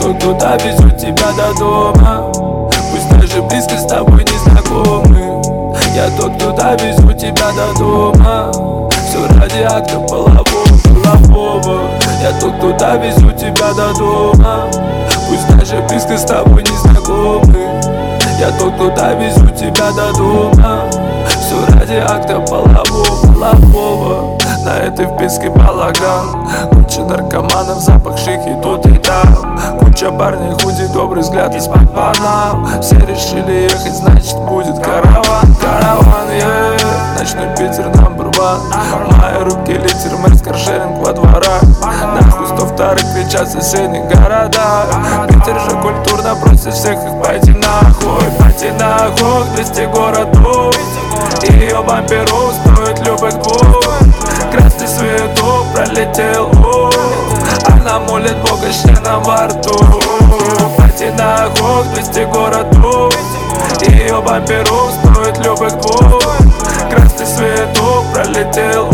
тот, кто довезет тебя до дома. Пусть даже близко с тобой не знакомы. Я тот, кто довезет тебя до дома. Все ради акта полового. Я тот, кто довезет тебя до дома. Пусть даже близко с тобой не знакомы. Я тот, кто довезет тебя до дома. Все ради акта полового. На этой вписке балаган. Куча наркоманов, запах шики тут и там. Куча парней, худи, добрый взгляд из-под банан. Все решили ехать, значит будет караван, yeah. Ночной Питер number one. В моей руке литер, мэр, каршеринг во дворах. Нахуй 102 кричат в соседних городах. Питер же культурно просит всех их пойти нахуй. 200 городов. Ее бамперу стоит любых двух. Красный свету пролетел, она молит Бога с членом во рту. Пойти нахуй 200 городов. Ее бамперу стоит любых двух. Красный свету пролетел,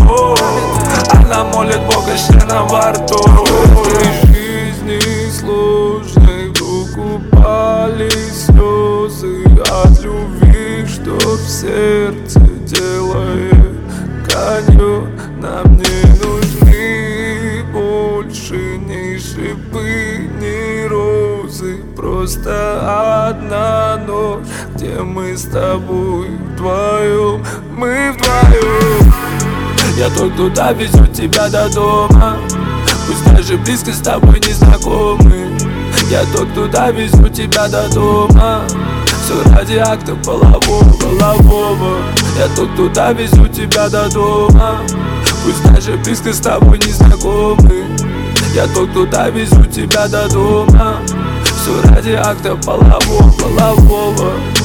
она молит Бога с членом во рту. В этой жизни сложной вдруг упали слезы от любви, что в сердце делает каньон. Нам не нужны больше ни шипы, ни розы. Просто одна ночь, где мы с тобой вдвоем. Мы вдвоем. Я тот, кто довезет тебя до дома. Пусть даже близко с тобой не знакомы. Я тот, кто довезет тебя до дома. Все ради акта полового. Я тот, кто довезет тебя до дома. Пусть даже близко с тобой не знакомы. Я тот, кто довезет тебя до дома. Все ради акта полового.